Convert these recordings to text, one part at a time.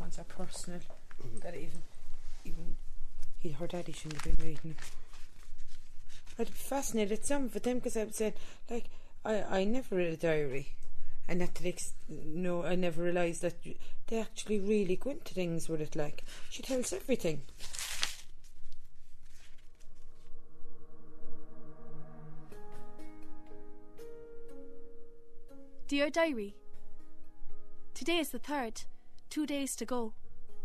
ones are personal. That even her daddy shouldn't have been reading it. I'd be fascinated at some of them because I would say, like, I never read a diary, and that I never realised that they actually really go into things with it. Like, she tells everything. Dear Diary, today is the 3rd, 2 days to go.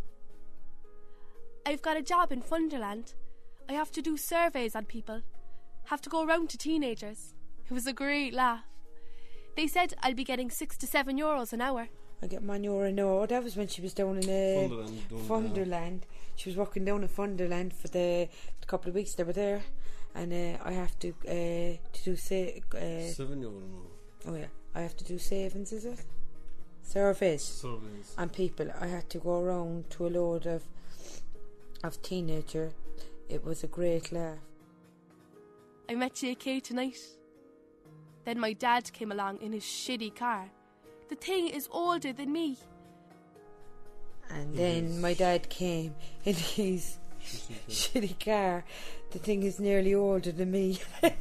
I've got a job in Funderland. I have to do surveys on people. Have to go around to teenagers. It was a great laugh. They said I'll be getting €6 to €7 an hour. I get €1 an hour. That was when she was down in Funderland. She was working down in Funderland for the couple of weeks they were there, and I have to do €7 an hour. Oh yeah, I have to do savings, is it? Surveys. And people. I had to go around to a load of teenager. It was a great laugh. I met JK tonight. Then my dad came along in his shitty car. The thing is older than me. And then my dad came in his shitty car. The thing is nearly older than me.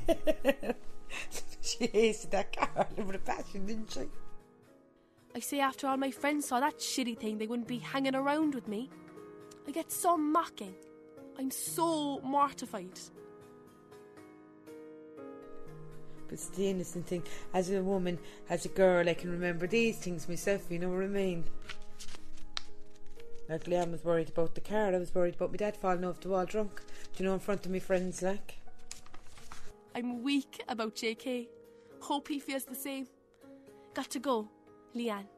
She hated that car with a passion, didn't she? I say after all my friends saw that shitty thing, they wouldn't be hanging around with me. I get some mocking. I'm so mortified. But it's the innocent thing. As a woman, as a girl, I can remember these things myself, you know what I mean? Like, Liam was worried about the car. I was worried about my dad falling off the wall drunk. Do you know, in front of my friends, like? I'm weak about JK. Hope he feels the same. Got to go, Leanne.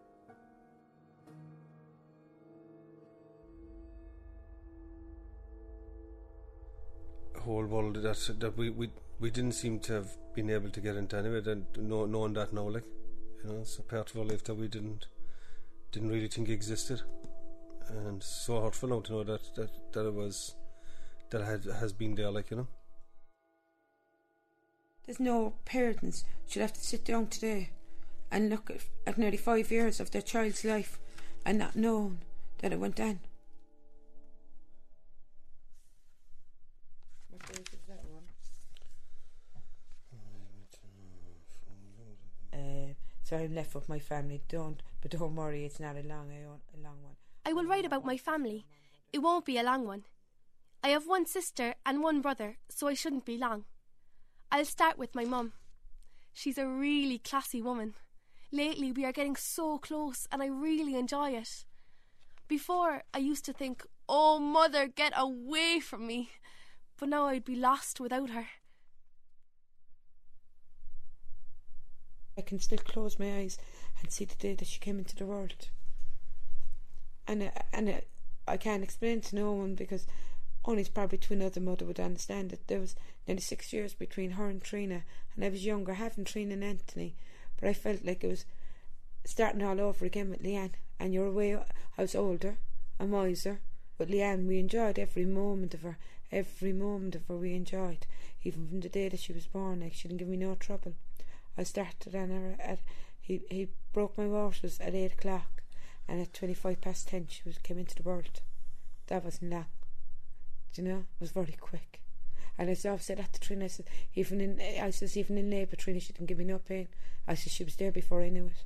Whole world that we didn't seem to have been able to get into anyway, knowing that now, like, you know, it's a part of our life that we didn't really think existed, and so hurtful now to know that it was, that has been there, like, you know. There's no parents should have to sit down today and look at nearly 5 years of their child's life and not knowing that it went down. What page is that one? So I'm left with my family. Don't worry, it's not a long one. I will write about my family. It won't be a long one. I have one sister and one brother, so I shouldn't be long. I'll start with my mum. She's a really classy woman. Lately we are getting so close and I really enjoy it. Before I used to think, oh mother, get away from me. But now I'd be lost without her. I can still close my eyes and see the day that she came into the world. And I can't explain to no one because only probably to another mother would understand it. There was nearly 6 years between her and Trina, and I was younger, having Trina and Anthony, but I felt like it was starting all over again with Leanne. And you're away, I was older and wiser, but Leanne, we enjoyed every moment of her we enjoyed, even from the day that she was born. Like, she didn't give me no trouble. I started on her he broke my waters at 8 o'clock, and at 10:25 she came into the world. That wasn't long. Do you know? It was very quick. And I said that to Trina. I said, even in labour, Trina, she didn't give me no pain. I said she was there before I knew it.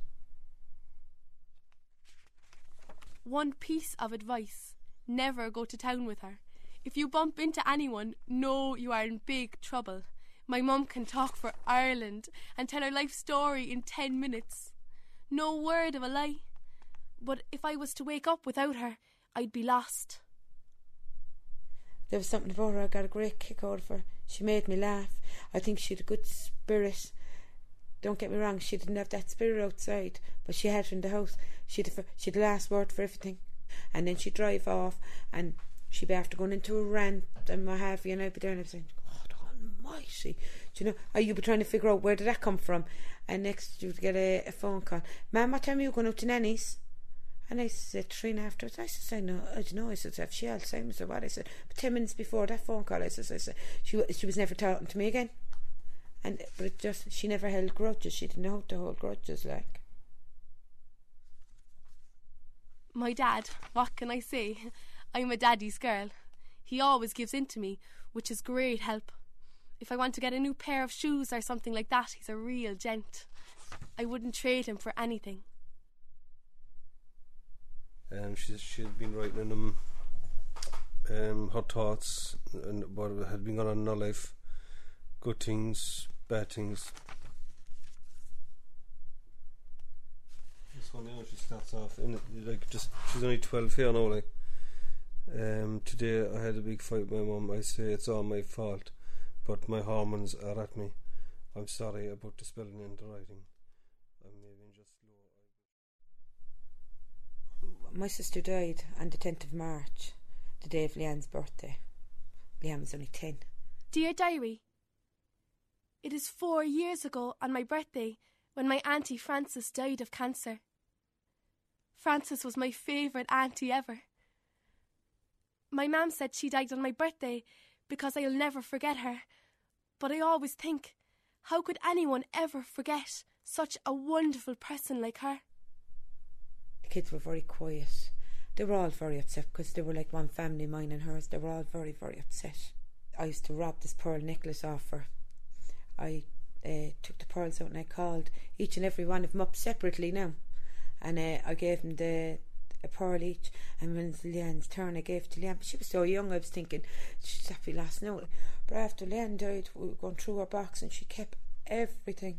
One piece of advice: never go to town with her. If you bump into anyone, know you are in big trouble. My mum can talk for Ireland and tell her life story in 10 minutes. No word of a lie. But if I was to wake up without her, I'd be lost. There was something about her I got a great kick out of her. She made me laugh. I think she had a good spirit. Don't get me wrong, she didn't have that spirit outside, but she had her in the house. She'd the last word for everything. And then she'd drive off and she'd be after going into a rant and what have you, and I'd be there and I'd be saying, God almighty. Do you know, you'd be trying to figure out where did that come from. And next you'd get a phone call. Ma'am, what time are you going out to Nanny's? And I said, Trina, afterwards, I said, I don't know. I said, have she Alzheimer's or what? I said, but 10 minutes before that phone call, I said, she was never talking to me again. But it just, she never held grudges. She didn't know how to hold grudges, like. My dad, what can I say? I'm a daddy's girl. He always gives in to me, which is great help. If I want to get a new pair of shoes or something like that, he's a real gent. I wouldn't trade him for anything. She'd been writing in her thoughts and what had been going on in her life. Good things, bad things. This one now, she starts off in it, like, just, she's only 12 here now, like. Today I had a big fight with my mum. I say it's all my fault, but my hormones are at me. I'm sorry about the spelling and the writing. I'm maybe just slow. My sister died on the 10th of March, the day of Leanne's birthday. Leanne was only 10. Dear Diary, it is 4 years ago on my birthday when my auntie Frances died of cancer. Frances was my favourite auntie ever. My mum said she died on my birthday because I'll never forget her. But I always think, how could anyone ever forget such a wonderful person like her? The kids were very quiet. They were all very upset because they were like one family, mine and hers. They were all very, very upset. I used to rob this pearl necklace off her. I took the pearls out and I called each and every one of them up separately now. And I gave them a pearl each, and when it's Leanne's turn I gave it to Leanne, but she was so young I was thinking she's happy last night. But after Leanne died we were going through her box and she kept everything.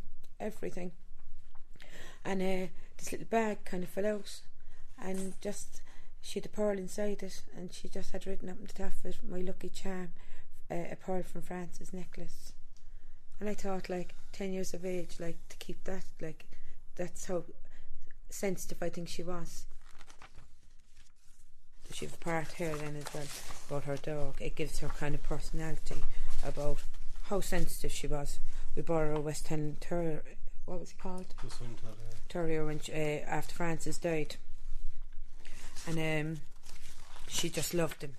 And this little bag kind of fell out and just she had a pearl inside it and she just had written up on the top of it, my lucky charm, a pearl from France's necklace. And I thought, like, 10 years of age, like, to keep that, like, that's how sensitive I think she was. She have a part here then as well about her dog. It gives her kind of personality about how sensitive she was. We bought her a West End Terrier. What was he called? Terrier when after Frances died. And she just loved him.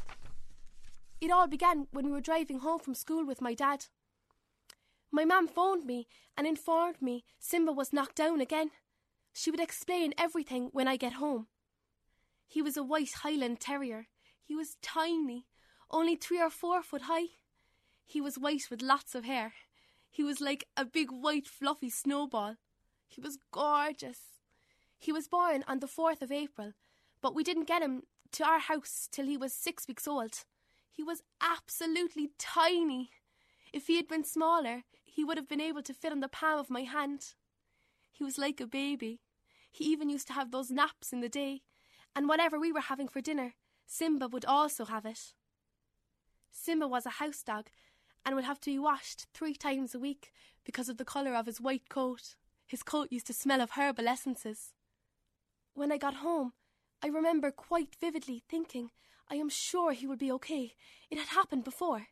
It all began when we were driving home from school with my dad. My mum phoned me and informed me Simba was knocked down again. She would explain everything when I get home. He was a white Highland Terrier. He was tiny, only 3 or 4 foot high. He was white with lots of hair. He was like a big white fluffy snowball. He was gorgeous. He was born on the 4th of April, but we didn't get him to our house till he was 6 weeks old. He was absolutely tiny. If he had been smaller, he would have been able to fit on the palm of my hand. He was like a baby. He even used to have those naps in the day, and whatever we were having for dinner, Simba would also have it. Simba was a house dog and would have to be washed 3 times a week because of the colour of his white coat. His coat used to smell of herbal essences. When I got home, I remember quite vividly thinking, I am sure he will be okay. It had happened before.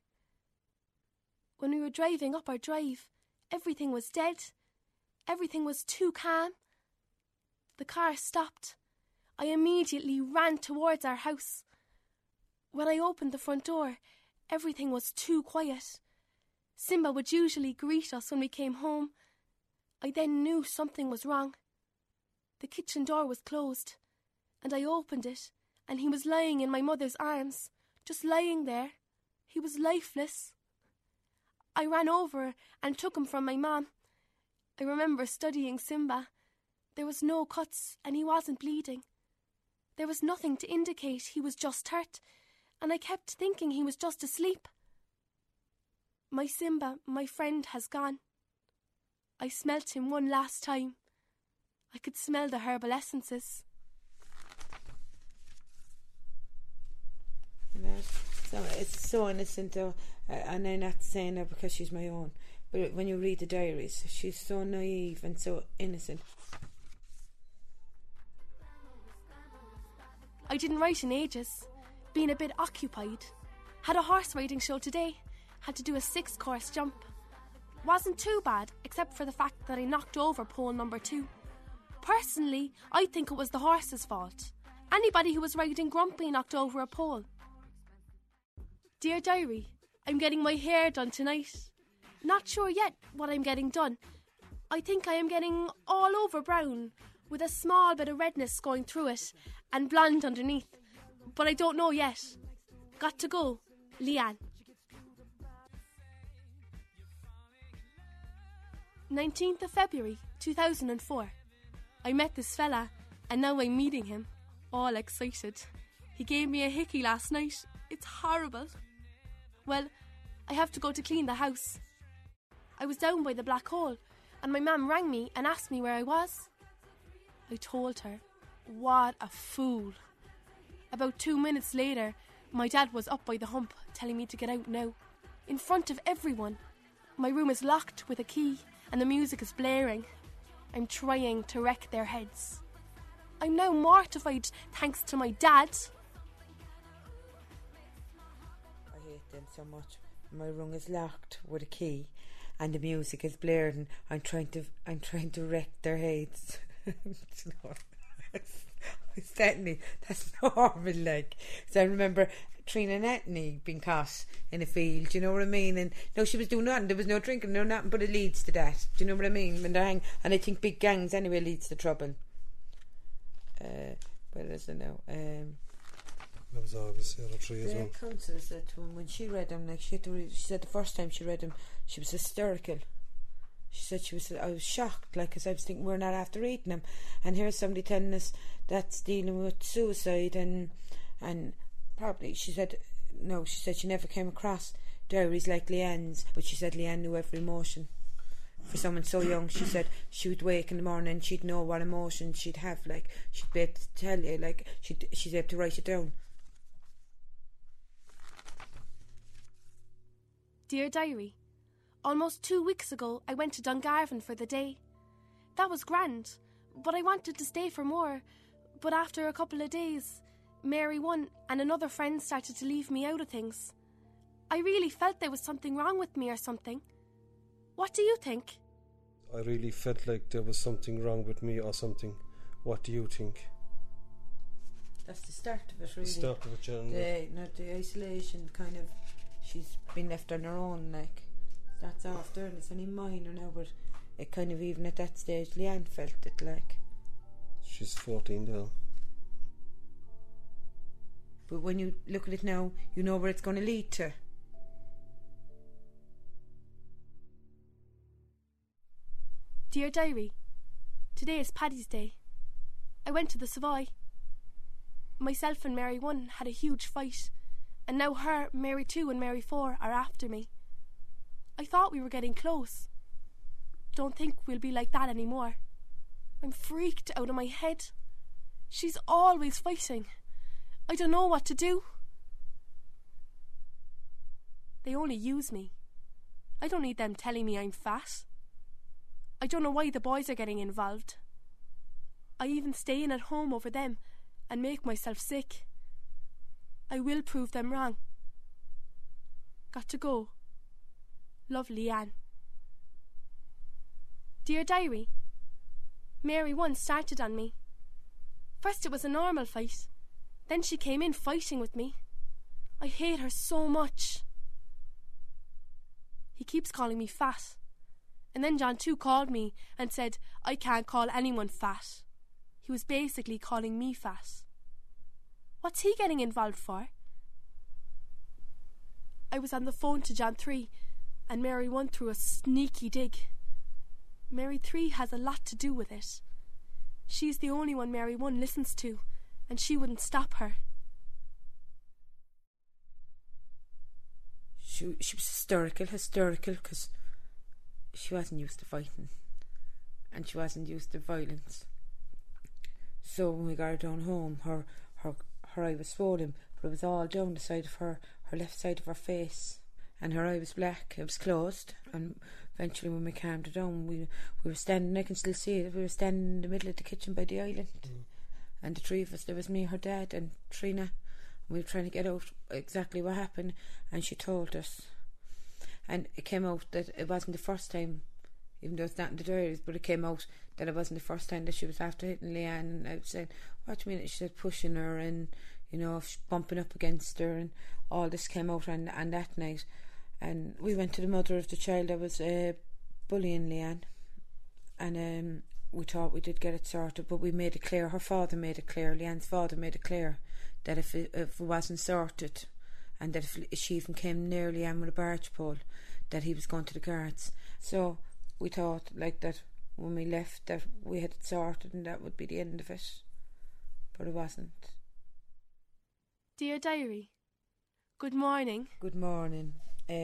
When we were driving up our drive, everything was dead. Everything was too calm. The car stopped. I immediately ran towards our house. When I opened the front door, everything was too quiet. Simba would usually greet us when we came home. I then knew something was wrong. The kitchen door was closed, and I opened it, and he was lying in my mother's arms, just lying there. He was lifeless. I ran over and took him from my mum. I remember studying Simba. There was no cuts, and he wasn't bleeding. There was nothing to indicate he was just hurt, and I kept thinking he was just asleep. My Simba, my friend, has gone. I smelt him one last time. I could smell the herbal essences. So it's so innocent though, and I'm not saying that because she's my own, but when you read the diaries, she's so naive and so innocent. I didn't write in ages, being a bit occupied. Had a horse riding show today, had to do a 6-course jump. Wasn't too bad, except for the fact that I knocked over pole number 2. Personally, I think it was the horse's fault. Anybody who was riding grumpy knocked over a pole. Dear Diary, I'm getting my hair done tonight. Not sure yet what I'm getting done. I think I am getting all over brown, with a small bit of redness going through it and blonde underneath. But I don't know yet. Got to go, Leanne. 19th of February 2004. I met this fella and now I'm meeting him. All excited. He gave me a hickey last night. It's horrible. Well, I have to go to clean the house. I was down by the black hole and my mum rang me and asked me where I was. I told her. What a fool. About 2 minutes later, my dad was up by the hump telling me to get out now. In front of everyone. My room is locked with a key and the music is blaring. I'm trying to wreck their heads. I'm now mortified thanks to my dad. I hate them so much. My room is locked with a key and the music is blaring. I'm trying to wreck their heads. That's normal, like. So I remember Trina and Anthony being caught in a field, you know what I mean? And no, she was doing nothing. There was no drinking, no nothing, but it leads to that. Do you know what I mean? When they're and I think big gangs anyway leads to trouble. What is it now? That was August 03 as well. The counsellor said to him when she read them, like she said the first time she read them, she was hysterical. She said I was shocked, like, because I was thinking we're not after eating them, and here's somebody telling us that's dealing with suicide and probably, she said she never came across diaries like Leanne's, but she said Leanne knew every emotion. For someone so young, she said she would wake in the morning and she'd know what emotion she'd have, like she'd be able to tell you, like she's able to write it down. Dear Diary, almost 2 weeks ago I went to Dungarvan for the day. That was grand, but I wanted to stay for more. But after a couple of days, Mary 1 and another friend started to leave me out of things. I really felt there was something wrong with me or something. What do you think? I really felt like there was something wrong with me or something. What do you think? That's the start of it, really. The start of it, the isolation, kind of. She's been left on her own, like. That's off there, and it's only minor now, but it kind of, even at that stage, Leanne felt it, like. She's 14 now. But when you look at it now, you know where it's going to lead to. Dear Diary, today is Paddy's Day. I went to the Savoy. Myself and Mary 1 had a huge fight, and now her, Mary 2 and Mary 4 are after me. I thought we were getting close. Don't think we'll be like that anymore. I'm freaked out of my head. She's always fighting. I don't know what to do. They only use me. I don't need them telling me I'm fat. I don't know why the boys are getting involved. I even stay in at home over them and make myself sick. I will prove them wrong. Got to go. Love, Leanne. Dear Diary, Mary 1 started on me. First it was a normal fight. Then she came in fighting with me. I hate her so much. He keeps calling me fat. And then John 2 called me and said I can't call anyone fat. He was basically calling me fat. What's he getting involved for? I was on the phone to John 3 and Mary 1 threw a sneaky dig. Mary 3 has a lot to do with it. She's the only one Mary 1 listens to, and she wouldn't stop her. She was hysterical, because she wasn't used to fighting, and she wasn't used to violence. So when we got her down home, her eye was swollen, but it was all down the side of her left side of her face, and her eye was black. It was closed, and eventually when we calmed her down, we were standing, I can still see it, we were standing in the middle of the kitchen by the island, and the three of us, there was me, her dad and Trina, and we were trying to get out exactly what happened, and she told us, and it came out that it wasn't the first time, even though it's not in the diaries, but it came out that it wasn't the first time that she was after hitting Leanne. And I was saying, what do you mean? She said pushing her and, you know, bumping up against her, and all this came out on that night. And we went to the mother of the child that was bullying Leanne, and we thought we did get it sorted, but we made it clear, her father made it clear, Leanne's father made it clear, that if it wasn't sorted, and that if she even came near Leanne with a barge pole, that he was going to the guards. So we thought, like, that when we left, that we had it sorted and that would be the end of it. But it wasn't. Dear Diary, good morning. Good morning.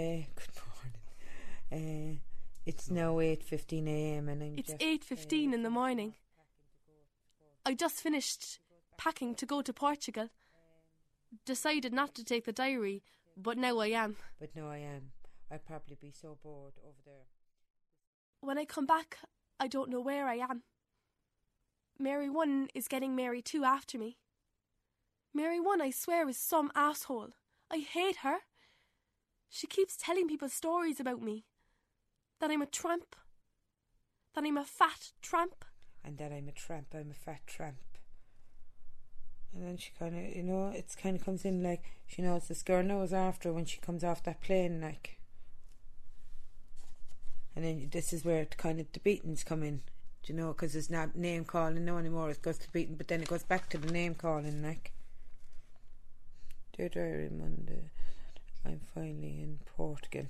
It's now 8:15 a.m. and It's 8:15 in the morning. I just finished packing to go to Portugal. Decided not to take the diary, but now I am. I'd probably be so bored over there. When I come back, I don't know where I am. Mary 1 is getting Mary 2 after me. Mary 1, I swear, is some asshole. I hate her. She keeps telling people stories about me. That I'm a tramp. That I'm a fat tramp. And that I'm a tramp, I'm a fat tramp. And then she kind of, you know, it's kind of comes in like, she knows this girl knows after when she comes off that plane, like. And then this is where kind of the beatings come in, do you know, because it's not name calling no anymore, it goes to beating, but then it goes back to the name calling, like. Dear Diary, Monday, I'm finally in Portugal.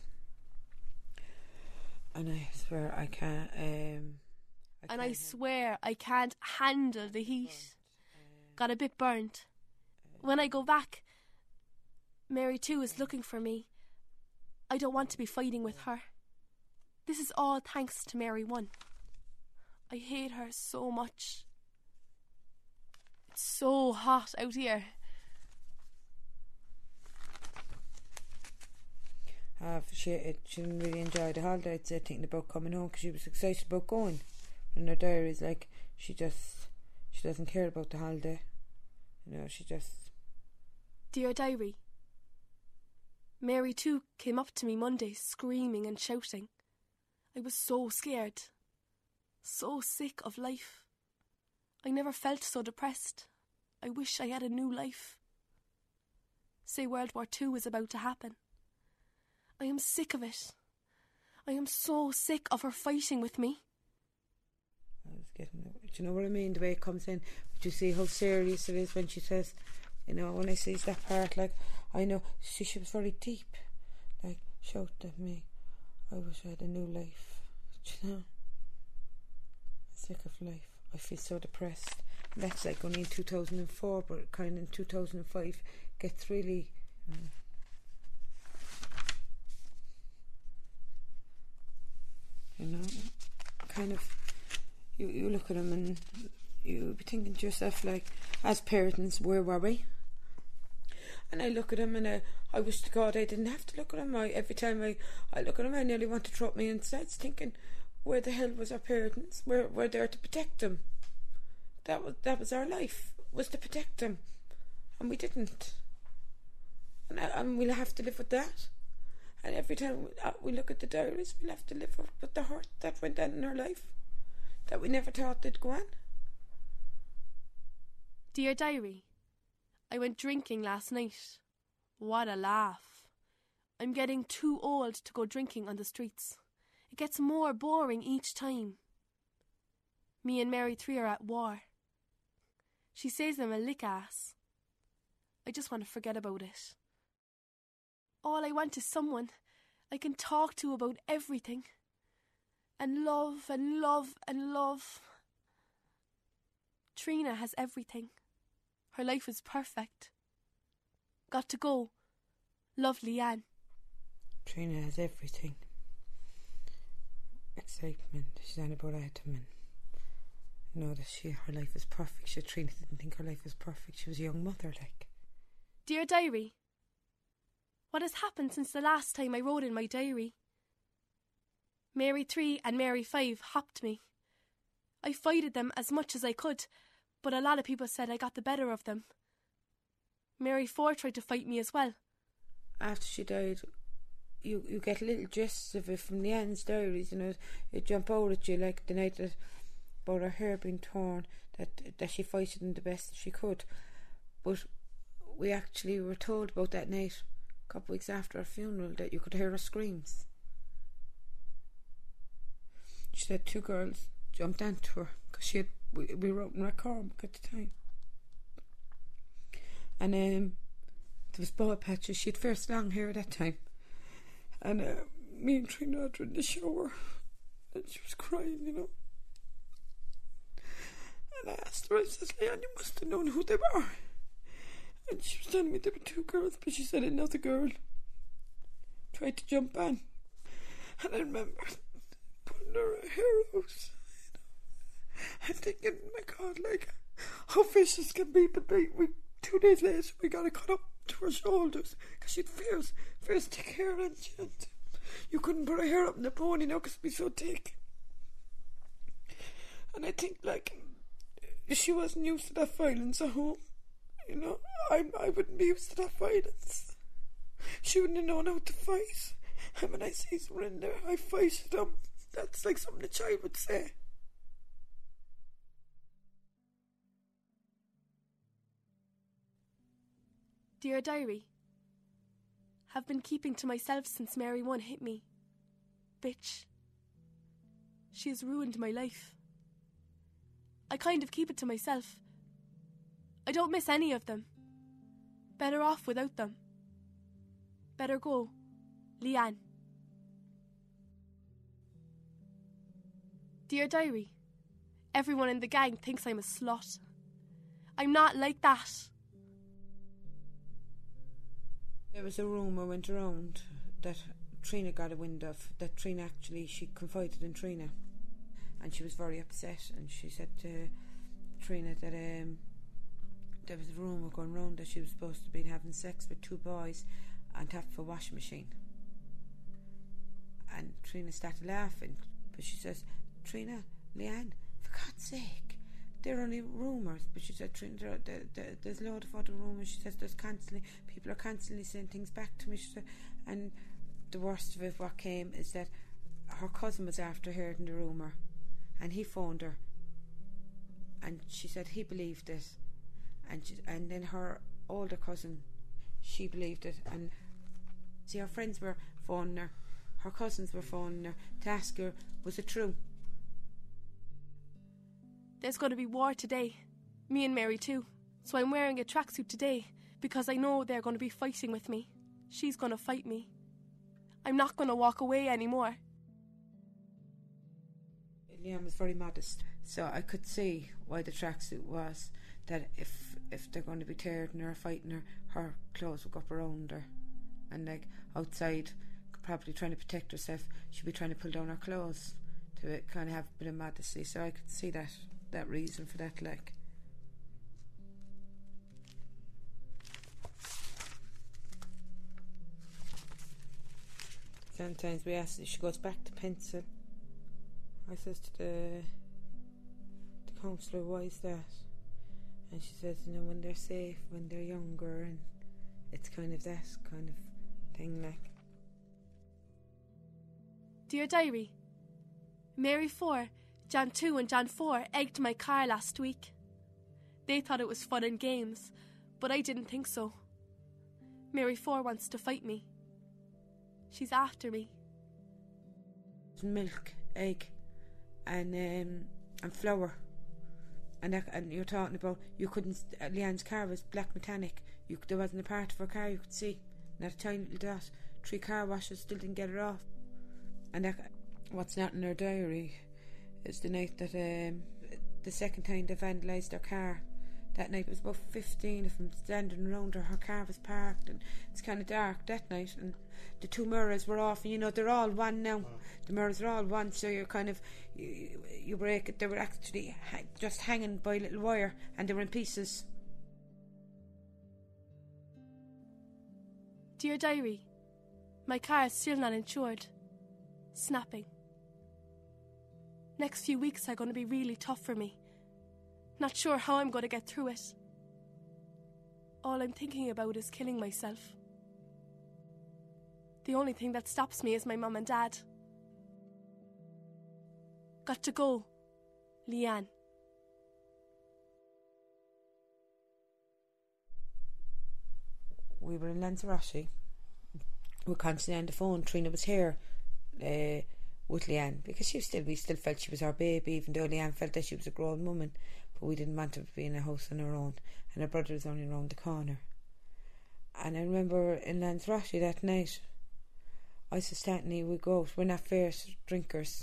And I swear I can't, I swear I can't handle the heat. Got a bit burnt. When I go back, Mary 2 is looking for me. I don't want to be fighting with her. This is all thanks to Mary 1. I hate her so much. It's so hot out here. She didn't really enjoy the holiday, thinking about coming home, because she was excited about going. And her diary is like, she doesn't care about the holiday. You know, she just... Dear Diary, Mary 2 came up to me Monday screaming and shouting. I was so scared. So sick of life. I never felt so depressed. I wish I had a new life. Say World War II is about to happen. I am sick of it. I am so sick of her fighting with me. I was getting it. Do you know what I mean? The way it comes in. But you see how serious it is when she says, you know, when I see that part, like, I know, she was very deep. Like, shouted at me, I wish I had a new life. Do you know? I'm sick of life. I feel so depressed. And that's like only in 2004, but kind of in 2005 gets really... you know, kind of, you look at them and you be thinking to yourself, like, as parents, where were we? And I look at him and I wish to God I didn't have to look at him. Every time I look at him, I nearly want to throw me inside, thinking, where the hell was our parents? We're there to protect them. That was our life, was to protect them, and we didn't. And we'll have to live with that. And every time we look at the diaries, we'll have to live with the hurt that went on in our life, that we never thought they'd go on. Dear Diary, I went drinking last night. What a laugh. I'm getting too old to go drinking on the streets. It gets more boring each time. Me and Mary 3 are at war. She says I'm a lick ass. I just want to forget about it. All I want is someone I can talk to about everything. And love and love and love. Trina has everything. Her life is perfect. Got to go. Love, Leanne. Trina has everything. Excitement. She's on about Adam. You know that her life is perfect. Trina didn't think her life was perfect. She was a young mother, like. Dear Diary, what has happened since the last time I wrote in my diary? Mary 3 and Mary 5 hopped me. I fighted them as much as I could, but a lot of people said I got the better of them. Mary 4 tried to fight me as well. After she died, you get little gists of it from Leanne's diaries, you know, it jump out at you, like the night that about her hair being torn, that she fighted them the best she could. But we actually were told about that night, a couple of weeks after her funeral, that you could hear her screams. She had two girls jumped onto her because we were out in Rathcormac at the time. And there was bald patches. She had first long hair at that time. And me and Trina were in the shower and she was crying, you know. And I asked her, I said, Leanne, you must have known who they were. And she was telling me there were two girls, but she said another girl tried to jump on. And I remember putting her hair out, and thinking, my God, like, how vicious can people be? 2 days later, we got it cut up to her shoulders because she'd fierce thick hair, and you couldn't put her hair up in the pony now because it'd be so thick. And I think, like, she wasn't used to that violence at home. You know, I wouldn't be used to that violence. She wouldn't have known how to fight. And when I see someone in there, I fight them. That's like something a child would say. Dear Diary, have been keeping to myself since Mary 1 hit me. Bitch. She has ruined my life. I kind of keep it to myself. I don't miss any of them. Better off without them. Better go, Leanne. Dear Diary, everyone in the gang thinks I'm a slut. I'm not like that. There was a rumour went around that Trina got a wind of, that Trina actually, she confided in Trina. And she was very upset, and she said to Trina that there was a rumour going round that she was supposed to be having sex with 2 boys on top of a washing machine. And Trina started laughing, but she says, Trina, Leanne, for God's sake, they're only rumours. But she said, Trina, there's a lot of other rumours. She says people are constantly saying things back to me. She said, and the worst of it, what came, is that her cousin was after hearing the rumour, and he phoned her, and she said he believed it, and then her older cousin, she believed it, and see, her friends were phoning her cousins were phoning her to ask her, was it true? There's going to be war today, me and Mary too, so I'm wearing a tracksuit today because I know they're going to be fighting with me. She's going to fight me. I'm not going to walk away anymore. Leanne was very modest, so I could see why the tracksuit was, that if they're going to be tearing her or fighting her clothes would go up around her, and like outside, probably trying to protect herself, she'd be trying to pull down her clothes to kind of have a bit of modesty. So I could see that reason for that, like. Sometimes we ask if she goes back to pencil. I says to the counsellor, why is that? And she says, you know, when they're safe, when they're younger, and it's kind of that kind of thing, like. Dear Diary, Mary 4, John 2 and John 4 egged my car last week. They thought it was fun and games, but I didn't think so. Mary 4 wants to fight me. She's after me. Milk, egg, and flour, and you're talking about, you couldn't. Leanne's car was black metallic. There wasn't a part of her car you could see, not a tiny little dot. 3 car washes still didn't get it off. And what's not in her diary is the night that the second time they vandalised her car. That night, it was about 15 of them standing around her. Her car was parked, and it's kind of dark that night, and the 2 mirrors were off, and you know, they're all one now. The mirrors are all one, so you're kind of, you break it. They were actually just hanging by a little wire, and they were in pieces. Dear Diary, my car is still not insured. Snapping. Next few weeks are going to be really tough for me. Not sure how I'm going to get through it. All I'm thinking about is killing myself. The only thing that stops me is my mum and dad. Got to go, Leanne. We were in Lanzarote. We were constantly on the phone. Trina was here. with Leanne, because we still felt she was our baby, even though Leanne felt that she was a grown woman, but we didn't want her to be in a house on her own, and her brother was only around the corner. And I remember in Lanzarote that night, I said, Stanley, we go out, we're not fierce drinkers.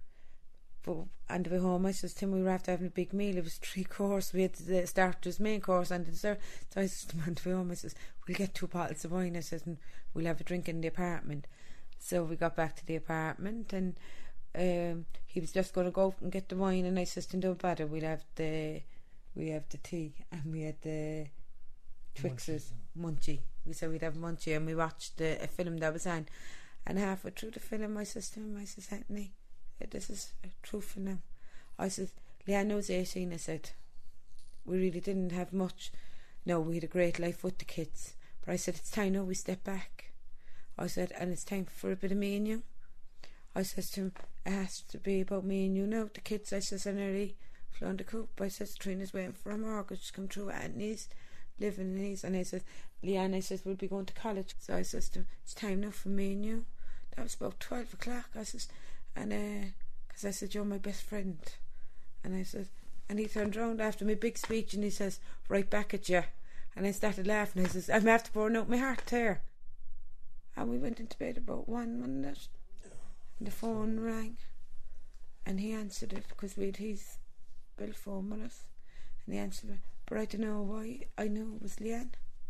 But on the way home, I said, Tim, we were after having a big meal. It was 3 course. We had the starters, main course, and the dessert. So I said to him on the way home, I said, we'll get 2 bottles of wine, I said, and we'll have a drink in the apartment. So we got back to the apartment, and he was just going to go out and get the wine, and I said, don't bother, we have the tea, and we had the Twixes, Munchie. We said we'd have Munchie, and we watched a film that was on. And halfway through the film, I said to him, I said, Anthony, this is a true film now. I said, Leanne was 18, I said, we really didn't have much. No, we had a great life with the kids. But I said, it's time now we step back. I said, and it's time for a bit of me and you. I says to him, it has to be about me and you now. The kids, I says, are nearly flown the coop. I says, Trina's waiting for a mortgage to come through, Anthony's living in these. And I said, Leanne, I says, we'll be going to college. So I says to him, it's time now for me and you. That was about 12 o'clock. I says, and because I said, you're my best friend. And I said, and he turned round after my big speech and he says, right back at you. And I started laughing. I says, I'm after pouring out my heart there. And we went into bed about 1 minute, and the phone rang, and he answered it because we had his bill phone with us, and he answered it. But I don't know why. I knew it was Leanne.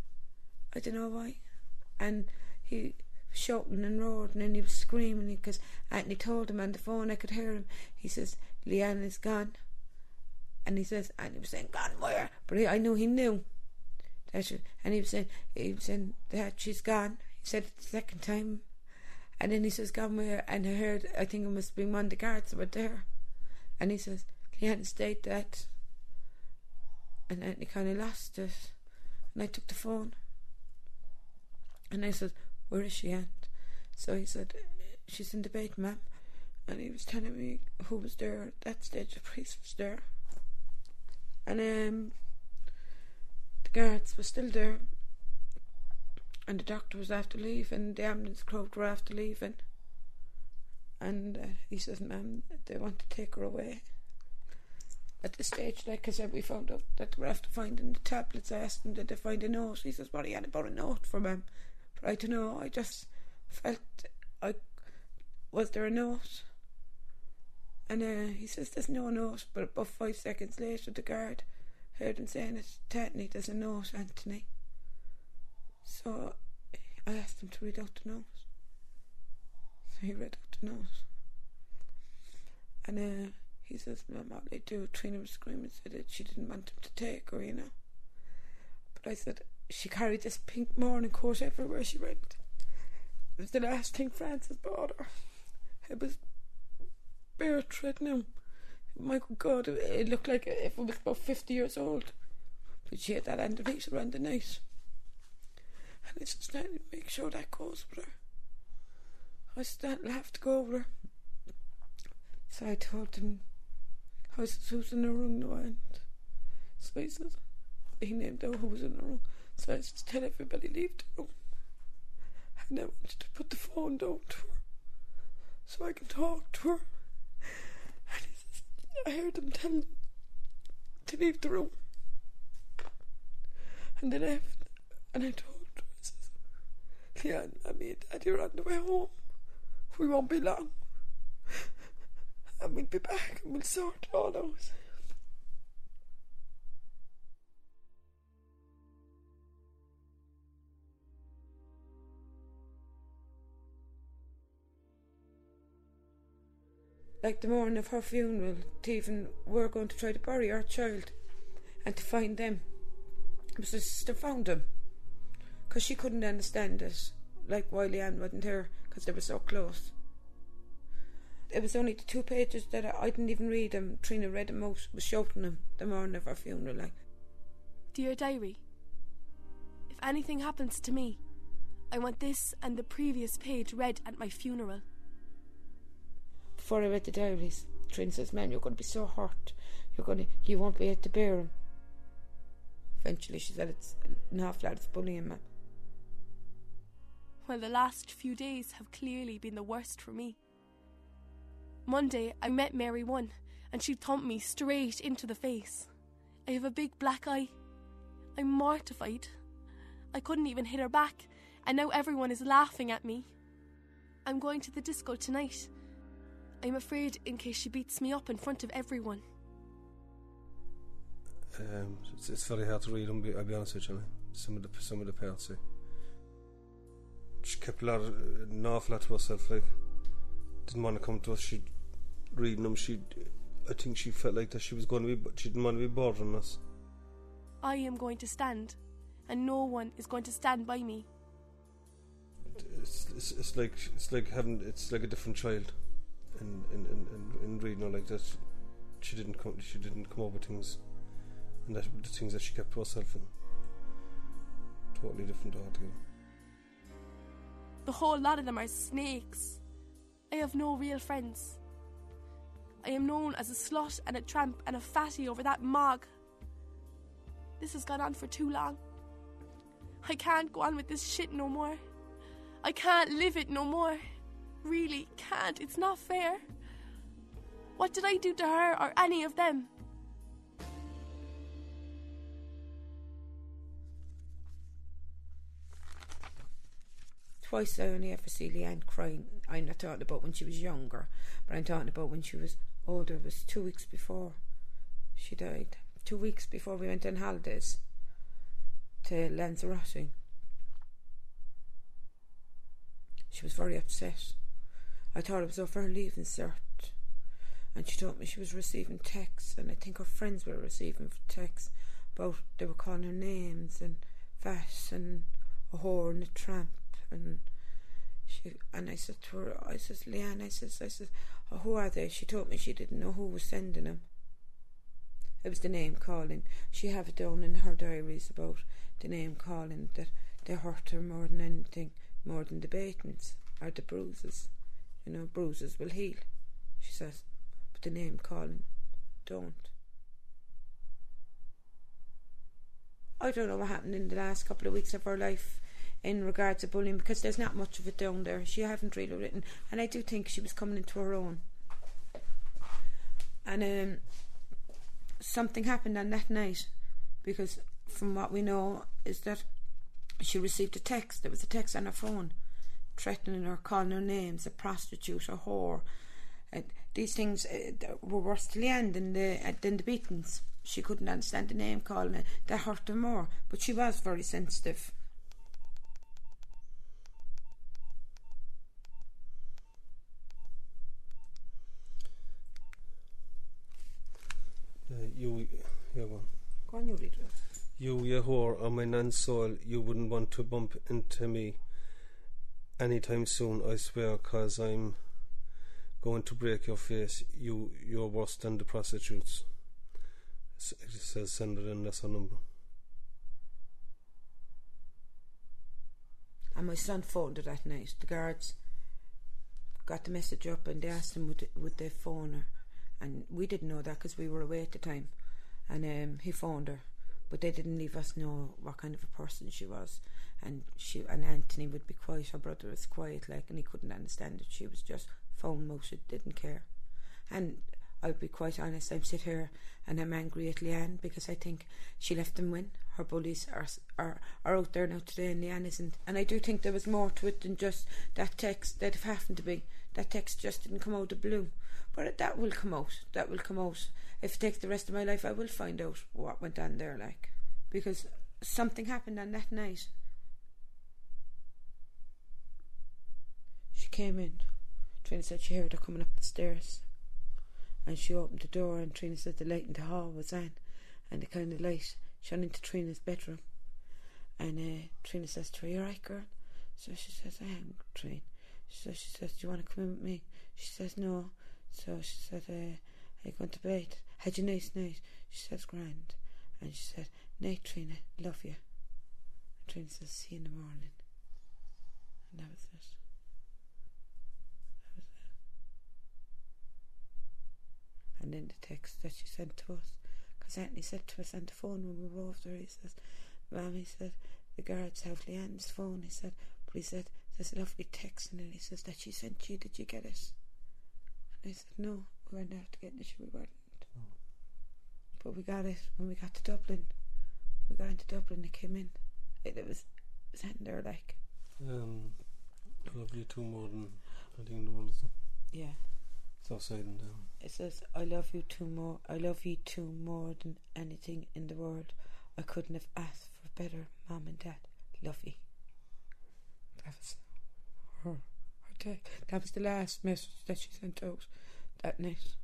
I don't know why. And he was shouting and roaring, and he was screaming because Anthony told him on the phone. I could hear him. He says, Leanne is gone. And he says, and he was saying, gone where? But I knew he knew that and he was saying that she's gone. He said it the second time, and then he says, gone where? And I heard, I think it must be one of the guards that were there, and he says, Leanne stayed that. And then he kind of lost it, and I took the phone, and I said, where is she at? So he said, she's in the bed, ma'am. And he was telling me who was there at that stage. The priest was there, and the guards were still there, and the doctor was after leaving, the ambulance crowd were after leaving, and he says, ma'am, they want to take her away. At the stage, like I said, we found out that they were after finding the tablets. I asked him, did they find a note? He says, well, he had about a note from him, but I don't know, I just felt, was there a note? And he says, there's no note. But about 5 seconds later, the guard heard him saying, it's Anthony, there's a note, Anthony. So I asked him to read out the note. So he read out the note. And he says, Mum, what did I do? Trina was screaming, said that she didn't want him to take her, you know. But I said, she carried this pink morning coat everywhere she went. It was the last thing Francis bought her. It was bare thread now. My God, it looked like if it was about 50 years old. But she had that underneath around the night. And I just had to make sure that goes with her. I said, I'll have to go with her. So I told him, I said, who's in the room now? And so he said, he named out who was in the room. So I said, tell everybody leave the room. And I wanted to put the phone down to her so I can talk to her. And he says, I heard him tell them to leave the room. And they left. And I told her, I says, Leanne, Mommy and Daddy are on the way home. We won't be long. And we'll be back and we'll sort it all out. Like the morning of her funeral, Stephen, we're going to try to bury our child and to find them. My sister found them because she couldn't understand it, like why Leanne wasn't here, because they were so close. It was only the 2 pages that I didn't even read them. Trina read them out, was shouting them the morning of her funeral. Like, Dear Diary, if anything happens to me, I want this and the previous page read at my funeral. Before I read the diaries, Trina says, "Man, you're going to be so hurt. You won't be able to bear him." Eventually, she said, "It's an awful lot of bullying, man." Well, the last few days have clearly been the worst for me. Monday I met Mary 1 and she thumped me straight into the face. I have a big black eye. I'm mortified. I couldn't even hit her back, and now everyone is laughing at me. I'm going to the disco tonight. I'm afraid in case she beats me up in front of everyone. It's very hard to read them, I'll be honest with you. Some of the parts. She kept an awful lot to herself, like. Didn't want to come to us. She'd reading them. I think she felt like that she didn't want to be bothering us. I am going to stand, and no one is going to stand by me. It's like a different child, in reading her like that. She didn't come up with things, and that the things that she kept to herself, and totally different altogether. The whole lot of them are snakes. I have no real friends. I am known as a slut and a tramp and a fatty over that mog. This has gone on for too long. I can't go on with this shit no more. I can't live it no more. Really can't. It's not fair. What did I do to her or any of them? Twice I only ever see Leanne crying. I'm not talking about when she was younger, but I'm talking about when she was older. It was 2 weeks before she died. 2 weeks before we went on holidays to Lanzarote. She was very upset. I thought it was over her leaving cert, and she told me she was receiving texts, and I think her friends were receiving texts about they were calling her names and fat and a whore and a tramp. And I said to her, I says, Leanne, I said, oh, who are they? She told me she didn't know who was sending them. It was the name calling. She have it down in her diaries about the name calling, that they hurt her more than anything, more than the beatings or the bruises. You know, bruises will heal, she says, but the name calling don't. I don't know what happened in the last couple of weeks of her life in regards to bullying, because there's not much of it down there. She haven't really written, and I do think she was coming into her own. And something happened on that night, because from what we know is that she received a text. There was a text on her phone threatening her, calling her names, a prostitute, a whore. These things were worse to Leanne than the beatings. She couldn't understand the name calling it. That hurt her more, but she was very sensitive. Go on, you read it. You whore, on my nan's soul, you wouldn't want to bump into me anytime soon, I swear, 'cause I'm going to break your face. You're worse than the prostitutes. It says send it in, that's her number. And my son phoned her that night. The guards got the message up and they asked him would they phone her, and we didn't know that because we were away at the time. And he phoned her, but they didn't leave us know what kind of a person she was. And Anthony would be quiet. Her brother was quiet, like, and he couldn't understand it. She was just phone moted, didn't care. And I'll be quite honest, I'm sit here and I'm angry at Leanne because I think she left them win. Her bullies are out there now today, and Leanne isn't. And I do think there was more to it than just that text. That happened to be that text just didn't come out of the blue. But that will come out. That will come out. If it takes the rest of my life, I will find out what went on there, like, because something happened on that night. She came in. Trina said she heard her coming up the stairs, and she opened the door, and Trina said the light in the hall was on, and the kind of light shone into Trina's bedroom. And Trina says to her, "You alright, girl?" So she says, "I am, Trina." So she says, "Do you want to come in with me?" She says, "No." So she said, "Are you going to bed? Had you a nice night?" She says, "Grand." And she said, "Night, Trina, love you." And Trina says, "See you in the morning." And that was it. And then the text that she sent to us, because Anthony said to us on the phone when we were over there, he says, "Mum," he said, "the guards have Leanne's phone," he said, "but he said, there's a lovely text in it," he says, "that she sent you, did you get it?" I said, no, we weren't after getting it, we weren't. But we got it when we got to Dublin. We got into Dublin, it came in. It was sitting there like... I love you too more than anything in the world. Yeah. It's upside and down. It says, I love you too more than anything in the world. I couldn't have asked for better, Mum and Dad. Love you. That was her day. That was the last message that she sent out that night.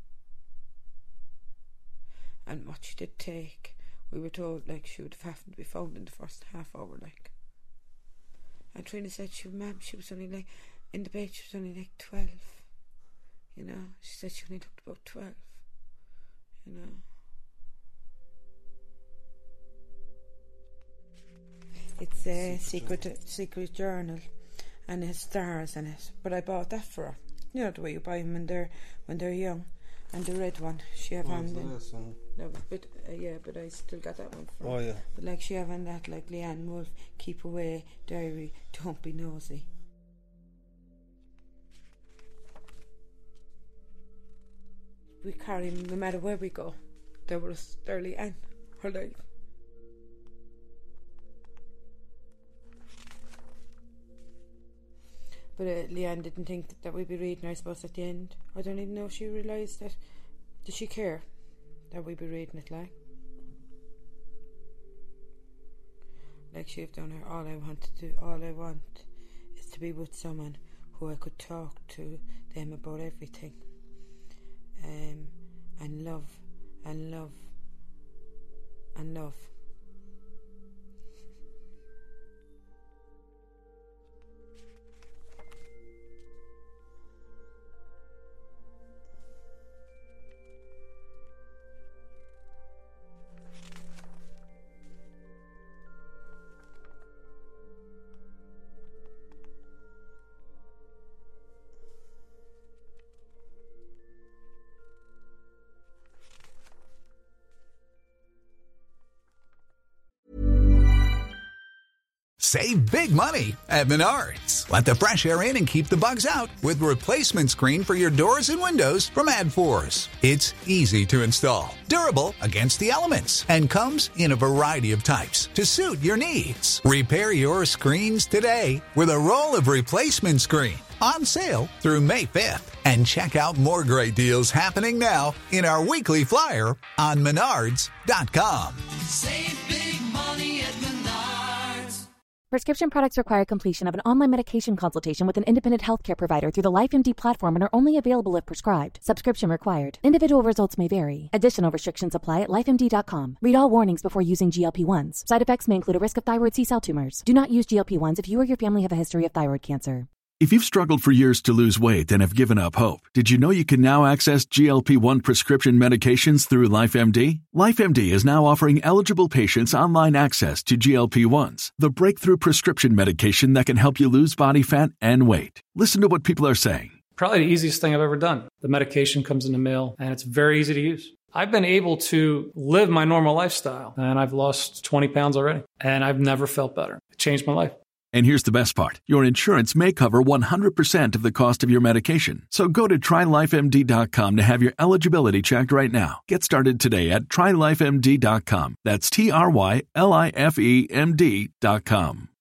And what she did take, we were told like she would have happened to be found in the first half hour, like. And Trina said she was only like in the bed. She was only like 12. You know, she said she only looked about 12. You know. It's a secret journal, and it has stars in it. But I bought that for her. You know the way you buy them when they're young. And the red one she have on them. That was a bit, yeah, but I still got that one from her. Oh yeah. But like she have on that, like Leanne Wolfe, keep away, diary, don't be nosy. We carry them no matter where we go. They're Leanne, her life. But Leanne didn't think that we'd be reading her, I suppose, at the end. I don't even know if she realised that. Did she care that we'd be reading it, like? Like she have done her, all I want is to be with someone who I could talk to them about everything. And love. Save big money at Menards. Let the fresh air in and keep the bugs out with replacement screen for your doors and windows from AdForce. It's easy to install, durable against the elements, and comes in a variety of types to suit your needs. Repair your screens today with a roll of replacement screen on sale through May 5th. And check out more great deals happening now in our weekly flyer on Menards.com. Save big money at Menards. Prescription products require completion of an online medication consultation with an independent healthcare provider through the LifeMD platform and are only available if prescribed. Subscription required. Individual results may vary. Additional restrictions apply at lifemd.com. Read all warnings before using GLP-1s. Side effects may include a risk of thyroid C-cell tumors. Do not use GLP-1s if you or your family have a history of thyroid cancer. If you've struggled for years to lose weight and have given up hope, did you know you can now access GLP-1 prescription medications through LifeMD? LifeMD is now offering eligible patients online access to GLP-1s, the breakthrough prescription medication that can help you lose body fat and weight. Listen to what people are saying. Probably the easiest thing I've ever done. The medication comes in the mail, and it's very easy to use. I've been able to live my normal lifestyle, and I've lost 20 pounds already, and I've never felt better. It changed my life. And here's the best part. Your insurance may cover 100% of the cost of your medication. So go to TryLifeMD.com to have your eligibility checked right now. Get started today at TryLifeMD.com. That's TryLifeMD.com.